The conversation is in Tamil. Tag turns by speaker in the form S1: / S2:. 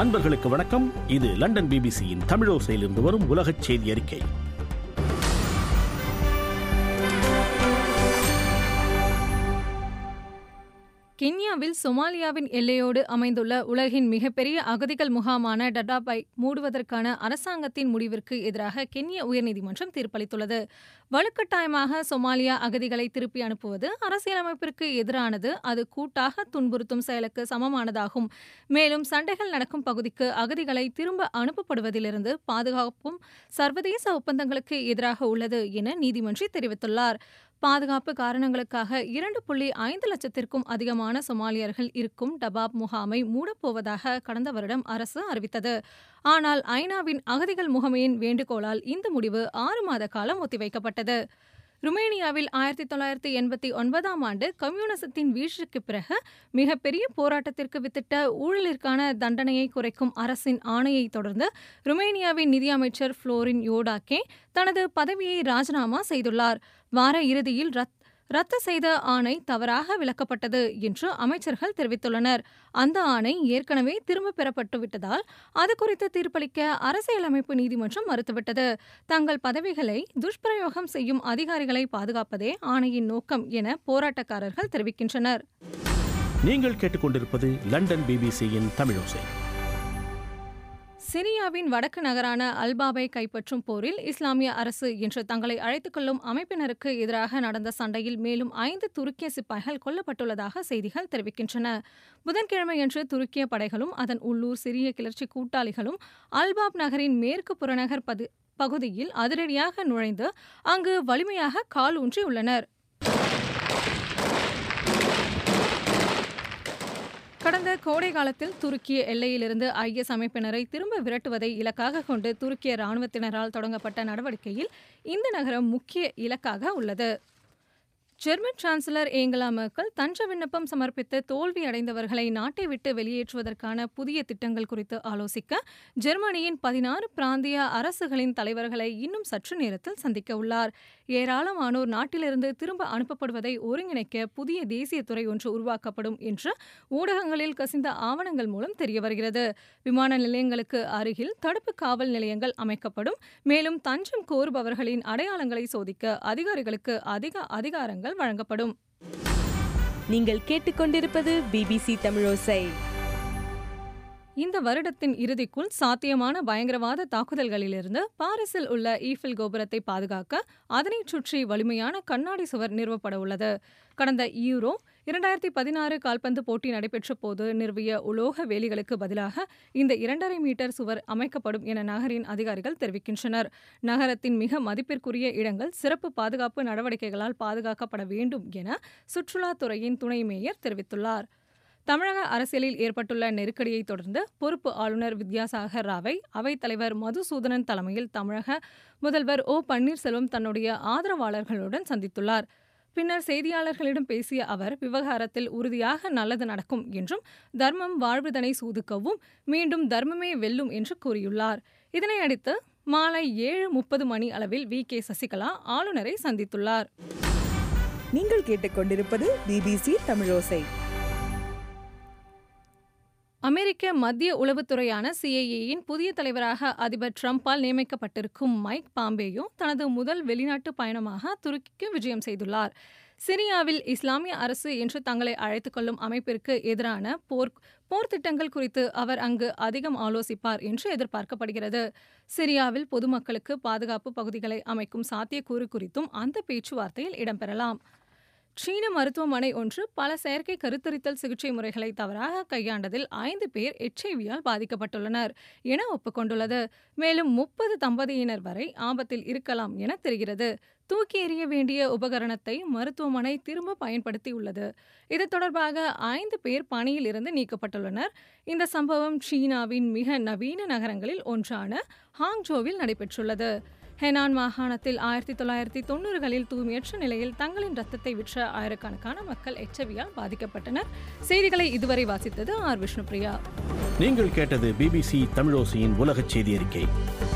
S1: அன்பர்களுக்கு வணக்கம். இது லண்டன் பிபிசியின் தமிழோசையிலிருந்து வரும் உலகச் செய்தி அறிக்கை.
S2: கென்யாவில் சொமாலியாவின் எல்லையோடு அமைந்துள்ள உலகின் மிகப்பெரிய அகதிகள் முகாமான டடாபை மூடுவதற்கான அரசாங்கத்தின் முடிவிற்கு எதிராக கென்யா உயர்நீதிமன்றம் தீர்ப்பளித்துள்ளது. வலுக்கட்டாயமாக சொமாலியா அகதிகளை திருப்பி அனுப்புவது அரசியலமைப்பிற்கு எதிரானது, அது கூட்டாக துன்புறுத்தும் செயலுக்கு சமமானதாகும். மேலும் சண்டைகள் நடக்கும் பகுதிக்கு அகதிகளை திரும்ப அனுப்பப்படுவதிலிருந்து பாதுகாப்பும் சர்வதேச ஒப்பந்தங்களுக்கு எதிராக உள்ளது என நீதிமன்றம் தெரிவித்துள்ளார். பாதுகாப்பு காரணங்களுக்காக 2.5 லட்சத்திற்கும் அதிகமான சொமாலியர்கள் இருக்கும் டபாப் முகாமை மூடப்போவதாக கடந்த வருடம் அரசு அறிவித்தது. ஆனால் ஐநாவின் அகதிகள் முகமையின் வேண்டுகோளால் இந்த முடிவு 6 மாத காலம் ஒத்திவைக்கப்பட்டது. ருமேனியாவில் 1989ஆம் ஆண்டு கம்யூனிசத்தின் வீழ்ச்சிக்கு பிறகு மிகப்பெரிய போராட்டத்திற்கு வித்திட்ட ஊழலிற்கான தண்டனையை குறைக்கும் அரசின் ஆணையை தொடர்ந்து ருமேனியாவின் நிதியமைச்சர் ஃப்ளோரின் யோடாக்கே தனது பதவியை ராஜினாமா செய்துள்ளார். வார இறுதியில் ரத்து செய்த ஆணை தவறாக விளக்கப்பட்டது என்று அமைச்சர்கள் தெரிவித்துள்ளனர். அந்த ஆணை ஏற்கனவே திரும்ப பெறப்பட்டுவிட்டதால் அது குறித்து தீர்ப்பளிக்க அரசியலமைப்பு நீதிமன்றம் மறுத்துவிட்டது. தங்கள் பதவிகளை துஷ்பிரயோகம் செய்யும் அதிகாரிகளை பாதுகாப்பதே ஆணையின் நோக்கம் என போராட்டக்காரர்கள் தெரிவிக்கின்றனர்.
S1: நீங்கள் கேட்டுக்கொண்டிருப்பது லண்டன் பிபிசியின் தமிழோசை.
S2: சிரியாவின் வடக்கு நகரான அல்பாபை கைப்பற்றும் போரில் இஸ்லாமிய அரசு என்று தங்களை அழைத்துக் கொள்ளும் அமைப்பினருக்கு எதிராக நடந்த சண்டையில் மேலும் 5 துருக்கிய சிப்பாய்கள் கொல்லப்பட்டுள்ளதாக செய்திகள் தெரிவிக்கின்றன. புதன்கிழமையன்று துருக்கிய படைகளும் அதன் உள்ளூர் சிரிய கிளர்ச்சி கூட்டாளிகளும் அல்பாப் நகரின் மேற்கு புறநகர் பகுதியில் அதிரடியாக நுழைந்து அங்கு வலிமையாக கால் ஊன்றியுள்ளனர். கடந்த கோடை காலத்தில் துருக்கிய எல்லையிலிருந்து IS அமைப்பினரை திரும்ப விரட்டுவதை இலக்காக கொண்டு துருக்கிய இராணுவத்தினரால் தொடங்கப்பட்ட நடவடிக்கையில் இந்த நகரம் முக்கிய இலக்காக உள்ளது. ஜெர்மன் சான்சலர் ஏங்கலா மெர்க்கல் தஞ்ச விண்ணப்பம் சமர்ப்பித்து தோல்வியடைந்தவர்களை நாட்டை விட்டு வெளியேற்றுவதற்கான புதிய திட்டங்கள் குறித்து ஆலோசிக்க ஜெர்மனியின் 16 பிராந்திய அரசுகளின் தலைவர்களை இன்னும் சற்று நேரத்தில் சந்திக்க உள்ளார். ஏராளமானோர் நாட்டிலிருந்து திரும்ப அனுப்பப்படுவதை ஒருங்கிணைக்க புதிய தேசிய துறை ஒன்று உருவாக்கப்படும் என்று ஊடகங்களில் கசிந்த ஆவணங்கள் மூலம் தெரியவருகிறது. விமான நிலையங்களுக்கு அருகில் தடுப்பு காவல் நிலையங்கள் அமைக்கப்படும். மேலும் தஞ்சம் கோருபவர்களின் அடையாளங்களை சோதிக்க அதிகாரிகளுக்கு அதிக அதிகாரங்கள் வழங்கப்படும்.
S3: நீங்கள் கேட்டுக்கொண்டிருப்பது பிபிசி தமிழோசை.
S2: இந்த வருடத்தின் இறுதிக்குள் சாத்தியமான பயங்கரவாத தாக்குதல்களிலிருந்து பாரிஸில் உள்ள ஈஃபில் கோபுரத்தை பாதுகாக்க அதனை சுற்றி வலிமையான கண்ணாடி சுவர் நிறுவப்பட உள்ளது. கடந்த யூரோ 2016 கால்பந்து போட்டி நடைபெற்ற போது நிறுவிய உலோக வேலிகளுக்கு பதிலாக இந்த 2.5 மீட்டர் சுவர் அமைக்கப்படும் என நகரின் அதிகாரிகள் தெரிவிக்கின்றனர். நகரத்தின் மிக மதிப்பிற்குரிய இடங்கள் சிறப்பு பாதுகாப்பு நடவடிக்கைகளால் பாதுகாக்கப்பட வேண்டும் என சுற்றுலாத்துறையின் துணை மேயர் தெரிவித்துள்ளார். தமிழக அரசியலில் ஏற்பட்டுள்ள நெருக்கடியை தொடர்ந்து பொறுப்பு ஆளுநர் வித்யாசாகர் ராவை அவைத்தலைவர் மதுசூதனன் தலைமையில் தமிழக முதல்வர் O. பன்னீர்செல்வம் தன்னுடைய ஆதரவாளர்களுடன் சந்தித்துள்ளார். பின்னர் செய்தியாளர்களிடம் பேசிய அவர் விவகாரத்தில் உறுதியாக நல்லது நடக்கும் என்றும் தர்மம் வாழ்வுதனை சூதுக்கவும் மீண்டும் தர்மமே வெல்லும் என்று கூறியுள்ளார். இதனையடுத்து மாலை 7:30 மணி அளவில் V.K. சசிகலா ஆளுநரை சந்தித்துள்ளார்.
S3: நீங்கள் கேட்டுக்கொண்டிருப்பது பிபிசி தமிழோசை.
S2: அமெரிக்க மத்திய உளவுத்துறையான CIA-யின் புதிய தலைவராக அதிபர் டிரம்பால் நியமிக்கப்பட்டிருக்கும் மைக் பாம்பேயோ தனது முதல் வெளிநாட்டு பயணமாக துருக்கிக்கு விஜயம் செய்துள்ளார். சிரியாவில் இஸ்லாமிய அரசு என்று தங்களை அழைத்துக் கொள்ளும் அமைப்பிற்கு எதிரான போர் திட்டங்கள் குறித்து அவர் அங்கு அதிகம் ஆலோசிப்பார் என்று எதிர்பார்க்கப்படுகிறது. சிரியாவில் பொதுமக்களுக்கு பாதுகாப்பு பகுதிகளை அமைக்கும் சாத்தியக்கூறு குறித்தும் அந்த பேச்சுவார்த்தையில் இடம்பெறலாம். சீன மருத்துவமனை ஒன்று பல செயற்கை கருத்தரித்தல் சிகிச்சை முறைகளை தவறாக கையாண்டதில் 5 பேர் HIV-யால் பாதிக்கப்பட்டுள்ளனர் என ஒப்புக்கொண்டுள்ளது. மேலும் 30 தம்பதியினர் வரை ஆபத்தில் இருக்கலாம் என தெரிகிறது. தூக்கி எறிய வேண்டிய உபகரணத்தை மருத்துவமனை திரும்ப பயன்படுத்தியுள்ளது. இது தொடர்பாக 5 பேர் பணியில் இருந்து நீக்கப்பட்டுள்ளனர். இந்த சம்பவம் சீனாவின் மிக நவீன நகரங்களில் ஒன்றான ஹாங்ஜோவில் நடைபெற்றுள்ளது. ஹெனான் மாகாணத்தில் 1990களில் தூய்மையற்ற நிலையில் தங்களின் ரத்தத்தை விற்ற ஆயிரக்கணக்கான மக்கள் HIV-யால் பாதிக்கப்பட்டனர். செய்திகளை இதுவரை வாசித்தது R. விஷ்ணுபிரியா.
S1: நீங்கள் கேட்டது பிபிசி தமிழோசையின் உலகச் செய்தி அறிக்கை.